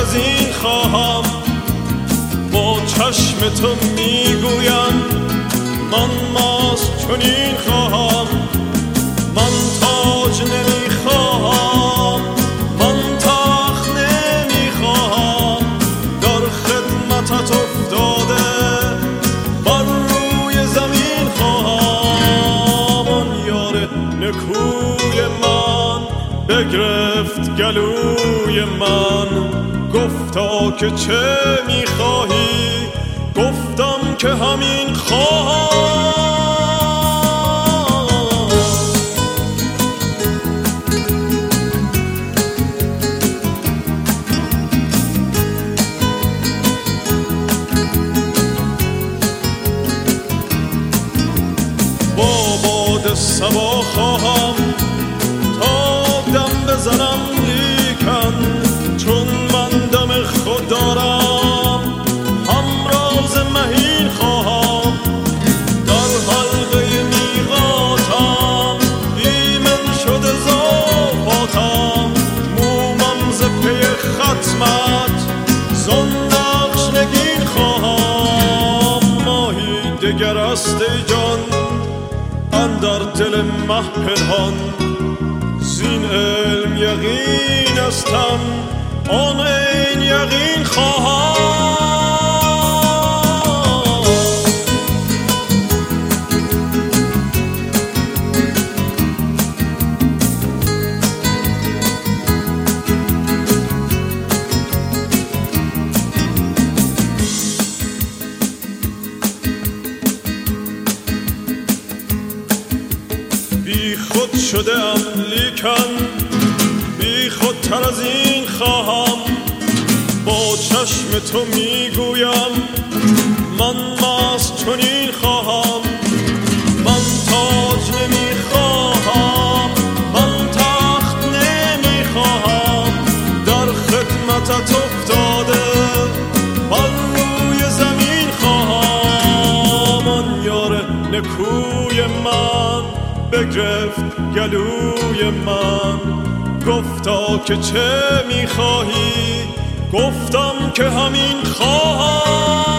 از این خواهم، با چشم تو میگویم من ماست چنین خواهم. من تاج نمیخواهم، من تخت نمیخواهم، در خدمتت افتاده بر روی زمین خواهم. آن یار نکوی من بگرفت گلوی من، گفتا که چه میخواهی؟ گفتم که همین خواهم. با باد صبا خواهم تا دم بزنم، لیکن چون من دم خود دارم همراز مهین خواهم. در حلقه میقاتم ایمن شده زاپاتم، مومم ز پی ختمت زان نقش نگین خواهم. ماهی دگر است ای جان اندر دل مه پنهان، زین علم یقین استم آن این یقین خواهم. بی خود شده ام لیکن بی خودتر از این خواهم، با چشم تو میگویم من مست چنین خواهم. من تاج نمیخواهم، من تخت نمیخواهم، در خدمتت افتاده بر روی زمین خواهم. آن یار نکوی من بگرفت گلوی من، گفتا که چه میخواهی؟ گفتم که همین خواهم.